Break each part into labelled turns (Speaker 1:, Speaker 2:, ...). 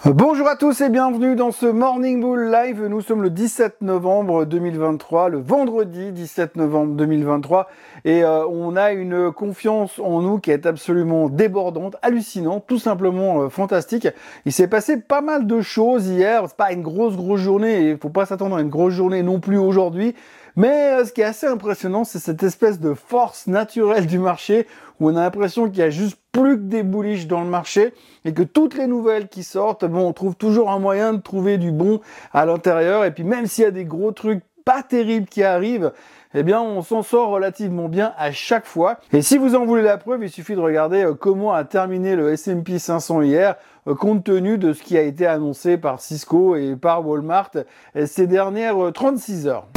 Speaker 1: Bonjour à tous et bienvenue dans ce Morning Bull Live. Nous sommes le 17 novembre 2023, le vendredi 17 novembre 2023 et on a une confiance en nous qui est absolument débordante, hallucinante, tout simplement fantastique. Il s'est passé pas mal de choses hier, c'est pas une grosse journée et il faut pas s'attendre à une grosse journée non plus aujourd'hui. Mais ce qui est assez impressionnant, c'est cette espèce de force naturelle du marché où on a l'impression qu'il y a juste plus que des bullish dans le marché et que toutes les nouvelles qui sortent, on trouve toujours un moyen de trouver du bon à l'intérieur. Et puis même s'il y a des gros trucs pas terribles qui arrivent, eh bien on s'en sort relativement bien à chaque fois. Et si vous en voulez la preuve, il suffit de regarder comment a terminé le S&P 500 hier, compte tenu de ce qui a été annoncé par Cisco et par Walmart ces dernières 36 heures.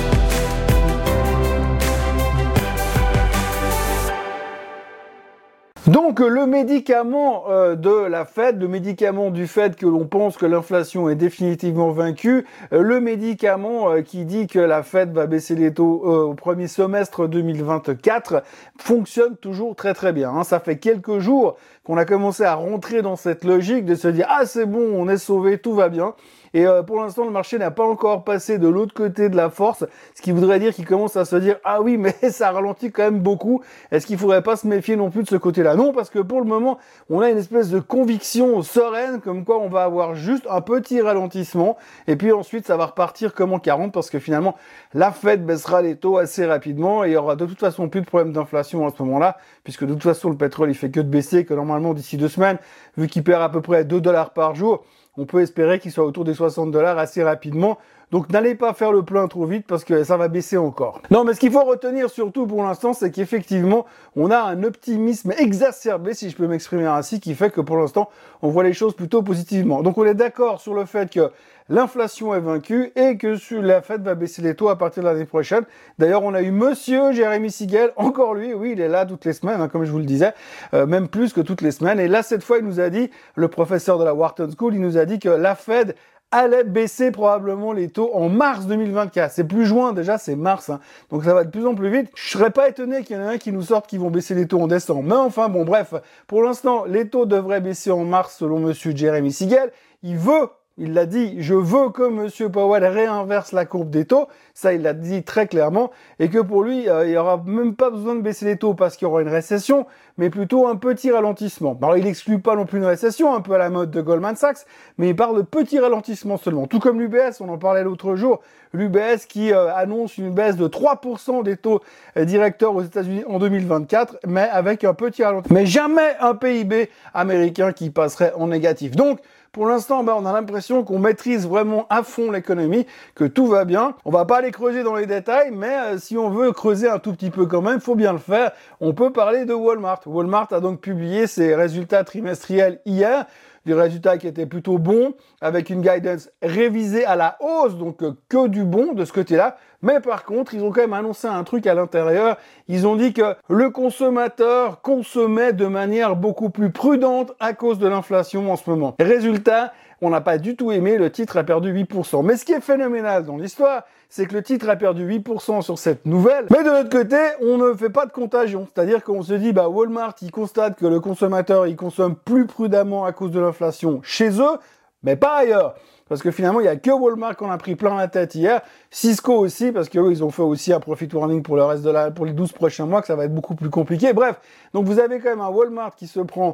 Speaker 1: Donc le médicament de la Fed, le médicament du fait que l'on pense que l'inflation est définitivement vaincue, le médicament qui dit que la Fed va baisser les taux au premier semestre 2024 fonctionne toujours très très bien. Ça fait quelques jours qu'on a commencé à rentrer dans cette logique de se dire « Ah c'est bon, on est sauvé, tout va bien ». Et pour l'instant, le marché n'a pas encore passé de l'autre côté de la force, ce qui voudrait dire qu'il commence à se dire « Ah oui, mais ça ralentit quand même beaucoup. Est-ce qu'il faudrait pas se méfier non plus de ce côté-là ?» Non, parce que pour le moment, on a une espèce de conviction sereine comme quoi on va avoir juste un petit ralentissement et puis ensuite ça va repartir comme en 40 parce que finalement, la Fed baissera les taux assez rapidement et il y aura de toute façon plus de problème d'inflation à ce moment-là puisque de toute façon, le pétrole, il fait que de baisser, que normalement, d'ici 2 semaines, vu qu'il perd à peu près $2 par jour, on peut espérer qu'il soit autour des $60 assez rapidement. Donc n'allez pas faire le plein trop vite parce que ça va baisser encore. Non, mais ce qu'il faut retenir surtout pour l'instant, c'est qu'effectivement, on a un optimisme exacerbé, si je peux m'exprimer ainsi, qui fait que pour l'instant, on voit les choses plutôt positivement. Donc on est d'accord sur le fait que l'inflation est vaincue et que la Fed va baisser les taux à partir de l'année prochaine. D'ailleurs, on a eu monsieur Jeremy Siegel, encore lui, oui, il est là toutes les semaines, comme je vous le disais, même plus que toutes les semaines. Et là, cette fois, il nous a dit, le professeur de la Wharton School, il nous a dit que la Fed allait baisser probablement les taux en mars 2024. C'est plus juin déjà, c'est mars. Donc ça va de plus en plus vite. Je serais pas étonné qu'il y en ait un qui nous sorte qui vont baisser les taux en décembre. Mais enfin, bon, bref. Pour l'instant, les taux devraient baisser en mars selon monsieur Jeremy Siegel. Il l'a dit, je veux que monsieur Powell réinverse la courbe des taux. Ça, il l'a dit très clairement. Et que pour lui, il y aura même pas besoin de baisser les taux parce qu'il y aura une récession, mais plutôt un petit ralentissement. Alors, il exclut pas non plus une récession, un peu à la mode de Goldman Sachs, mais il parle de petit ralentissement seulement. Tout comme l'UBS, on en parlait l'autre jour. L'UBS qui annonce une baisse de 3% des taux directeurs aux États-Unis en 2024, mais avec un petit ralentissement. Mais jamais un PIB américain qui passerait en négatif. Donc, pour l'instant, on a l'impression qu'on maîtrise vraiment à fond l'économie, que tout va bien. On va pas aller creuser dans les détails, mais si on veut creuser un tout petit peu quand même, faut bien le faire. On peut parler de Walmart. Walmart a donc publié ses résultats trimestriels hier, des résultats qui étaient plutôt bons, avec une guidance révisée à la hausse, donc que du bon de ce côté-là. Mais par contre, ils ont quand même annoncé un truc à l'intérieur. Ils ont dit que le consommateur consommait de manière beaucoup plus prudente à cause de l'inflation en ce moment. Résultat, on n'a pas du tout aimé, le titre a perdu 8%. Mais ce qui est phénoménal dans l'histoire, c'est que le titre a perdu 8% sur cette nouvelle. Mais de l'autre côté, on ne fait pas de contagion. C'est-à-dire qu'on se dit, Walmart, il constate que le consommateur, il consomme plus prudemment à cause de l'inflation chez eux, mais pas ailleurs. Parce que finalement, il n'y a que Walmart qu'on a pris plein la tête hier. Cisco aussi, parce qu'eux, ils ont fait aussi un profit warning pour le reste pour les 12 prochains mois, que ça va être beaucoup plus compliqué. Bref. Donc vous avez quand même un Walmart qui se prend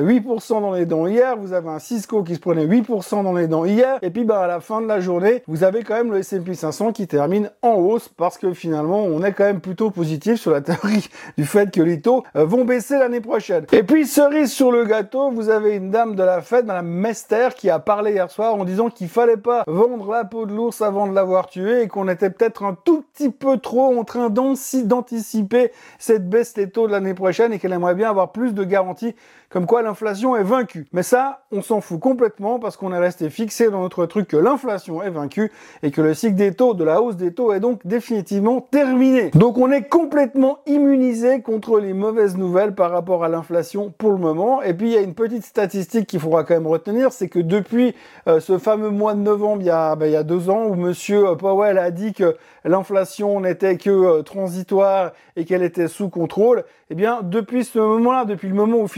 Speaker 1: 8% dans les dents hier. Vous avez un Cisco qui se prenait 8% dans les dents hier. Et puis, à la fin de la journée, vous avez quand même le S&P 500 qui termine en hausse parce que finalement, on est quand même plutôt positif sur la théorie du fait que les taux vont baisser l'année prochaine. Et puis, cerise sur le gâteau, vous avez une dame de la Fed, Madame Mester, qui a parlé hier soir en disant qu'il fallait pas vendre la peau de l'ours avant de l'avoir tué et qu'on était peut-être un tout petit peu trop en train d'anticiper cette baisse des taux de l'année prochaine et qu'elle aimerait bien avoir plus de garanties comme quoi l'inflation est vaincue. Mais ça, on s'en fout complètement parce qu'on est resté fixé dans notre truc que l'inflation est vaincue et que le cycle des taux, de la hausse des taux est donc définitivement terminé. Donc on est complètement immunisé contre les mauvaises nouvelles par rapport à l'inflation pour le moment. Et puis il y a une petite statistique qu'il faudra quand même retenir, c'est que depuis ce fameux mois de novembre, il y a 2 ans, où monsieur Powell a dit que l'inflation n'était que transitoire et qu'elle était sous contrôle, eh bien depuis ce moment-là, depuis le moment où finalement il a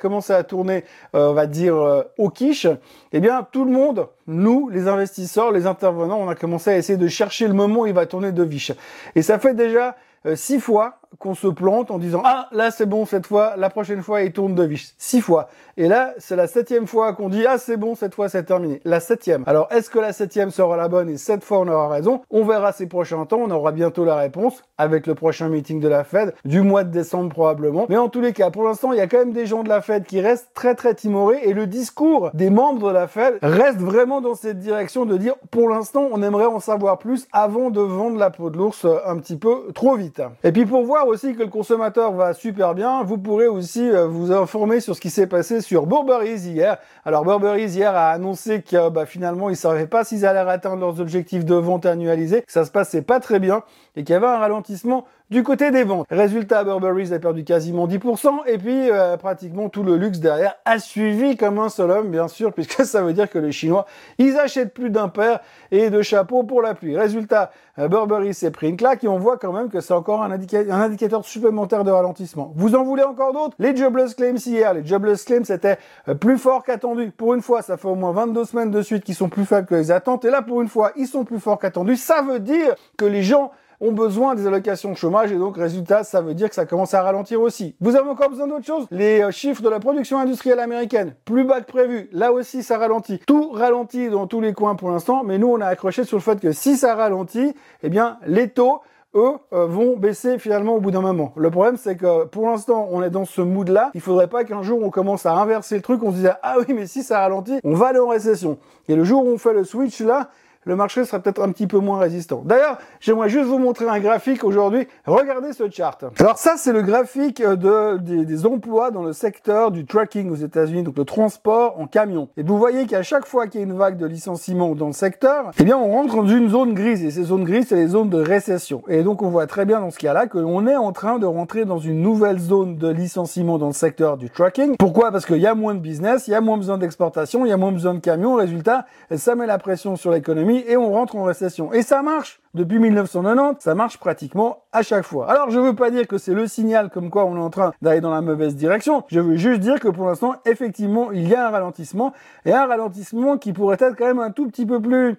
Speaker 1: commencé à tourner, on va dire, au quiche, eh bien, tout le monde, nous, les investisseurs, les intervenants, on a commencé à essayer de chercher le moment où il va tourner de viche. Et ça fait déjà 6 fois qu'on se plante en disant « Ah, là c'est bon cette fois, la prochaine fois il tourne de viche. » 6 fois. Et là, c'est la 7e fois qu'on dit « Ah, c'est bon, cette fois c'est terminé. » La 7e. Alors, est-ce que la 7e sera la bonne et cette fois on aura raison? On verra ces prochains temps, on aura bientôt la réponse avec le prochain meeting de la Fed, du mois de décembre probablement. Mais en tous les cas, pour l'instant, il y a quand même des gens de la Fed qui restent très très timorés et le discours des membres de la Fed reste vraiment dans cette direction de dire « Pour l'instant, on aimerait en savoir plus avant de vendre la peau de l'ours un petit peu trop vite. » Et puis pour voir aussi que le consommateur va super bien, vous pourrez aussi vous informer sur ce qui s'est passé sur Burberry's hier. Alors Burberry's hier a annoncé que finalement ils ne savaient pas s'ils allaient atteindre leurs objectifs de vente annualisés, que ça se passait pas très bien et qu'il y avait un ralentissement du côté des ventes. Résultat, Burberry's a perdu quasiment 10% et puis pratiquement tout le luxe derrière a suivi comme un seul homme, bien sûr, puisque ça veut dire que les Chinois, ils achètent plus d'un paire et de chapeaux pour la pluie. Résultat, Burberry s'est pris une claque et on voit quand même que c'est encore un indicateur supplémentaire de ralentissement. Vous en voulez encore d'autres? Les jobless claims hier. Les jobless claims c'était plus fort qu'attendu. Pour une fois, ça fait au moins 22 semaines de suite qui sont plus faibles que les attentes. Et là, pour une fois, ils sont plus forts qu'attendus. Ça veut dire que les gens ont besoin des allocations de chômage et donc résultat, ça veut dire que ça commence à ralentir aussi. Vous avez encore besoin d'autre chose? Les chiffres de la production industrielle américaine, plus bas que prévu, là aussi ça ralentit. Tout ralentit dans tous les coins pour l'instant, mais nous on a accroché sur le fait que si ça ralentit, eh bien les taux, eux, vont baisser finalement au bout d'un moment. Le problème, c'est que pour l'instant, on est dans ce mood-là. Il faudrait pas qu'un jour, on commence à inverser le truc, on se dise « Ah oui, mais si ça ralentit, on va aller en récession. » Et le jour où on fait le switch là, le marché sera peut-être un petit peu moins résistant. D'ailleurs, j'aimerais juste vous montrer un graphique aujourd'hui. Regardez ce chart. Alors ça, c'est le graphique des emplois dans le secteur du trucking aux États-Unis, donc le transport en camion. Et vous voyez qu'à chaque fois qu'il y a une vague de licenciements dans le secteur, eh bien, on rentre dans une zone grise. Et ces zones grises, c'est les zones de récession. Et donc, on voit très bien dans ce cas-là que l'on est en train de rentrer dans une nouvelle zone de licenciement dans le secteur du trucking. Pourquoi? Parce qu'il y a moins de business, il y a moins besoin d'exportation, il y a moins besoin de camions. Résultat, ça met la pression sur l'économie et on rentre en récession. Et ça marche depuis 1990, ça marche pratiquement à chaque fois. Alors je veux pas dire que c'est le signal comme quoi on est en train d'aller dans la mauvaise direction, je veux juste dire que pour l'instant, effectivement, il y a un ralentissement, et un ralentissement qui pourrait être quand même un tout petit peu plus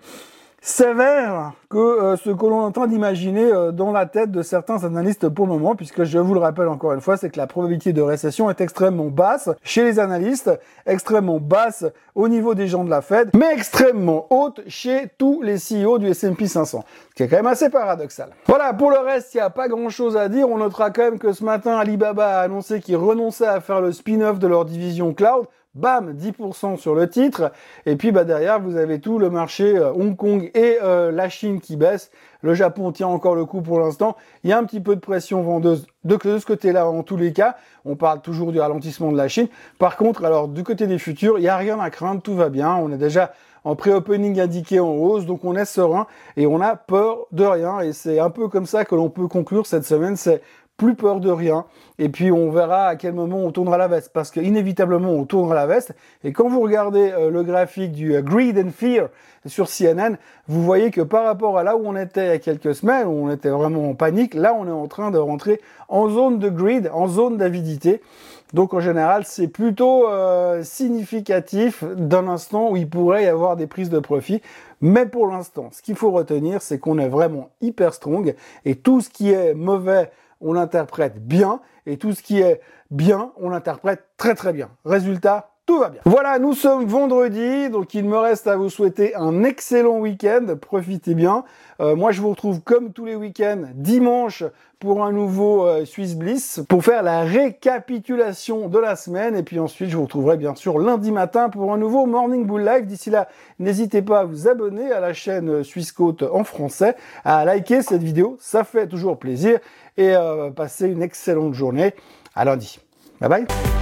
Speaker 1: sévère que ce que l'on est en train d'imaginer dans la tête de certains analystes pour le moment, puisque je vous le rappelle encore une fois, c'est que la probabilité de récession est extrêmement basse chez les analystes, extrêmement basse au niveau des gens de la Fed, mais extrêmement haute chez tous les CEO du S&P 500, ce qui est quand même assez paradoxal. Voilà, pour le reste, il n'y a pas grand-chose à dire. On notera quand même que ce matin, Alibaba a annoncé qu'ils renonçaient à faire le spin-off de leur division cloud. Bam, 10% sur le titre. Et puis derrière, vous avez tout le marché Hong Kong et la Chine qui baisse. Le Japon tient encore le coup pour l'instant. Il y a un petit peu de pression vendeuse de ce côté-là en tous les cas. On parle toujours du ralentissement de la Chine. Par contre, alors du côté des futurs, il n'y a rien à craindre, tout va bien. On est déjà en pré-opening indiqué en hausse, donc on est serein et on a peur de rien. Et c'est un peu comme ça que l'on peut conclure cette semaine. C'est plus peur de rien, et puis on verra à quel moment on tournera la veste, parce qu'inévitablement on tournera la veste, et quand vous regardez le graphique du Greed and Fear sur CNN, vous voyez que par rapport à là où on était il y a quelques semaines, où on était vraiment en panique, là on est en train de rentrer en zone de greed, en zone d'avidité. Donc en général, c'est plutôt significatif d'un instant où il pourrait y avoir des prises de profit. Mais pour l'instant, ce qu'il faut retenir, c'est qu'on est vraiment hyper strong, et tout ce qui est mauvais, on l'interprète bien, et tout ce qui est bien, on l'interprète très très bien. Résultat, tout va bien. Voilà, nous sommes vendredi, donc il me reste à vous souhaiter un excellent week-end. Profitez bien. Moi, je vous retrouve comme tous les week-ends dimanche pour un nouveau Swiss Bliss pour faire la récapitulation de la semaine. Et puis ensuite, je vous retrouverai bien sûr lundi matin pour un nouveau Morning Bull Live. D'ici là, n'hésitez pas à vous abonner à la chaîne Swissquote en français, à liker cette vidéo, ça fait toujours plaisir. Et passez une excellente journée. À lundi. Bye bye.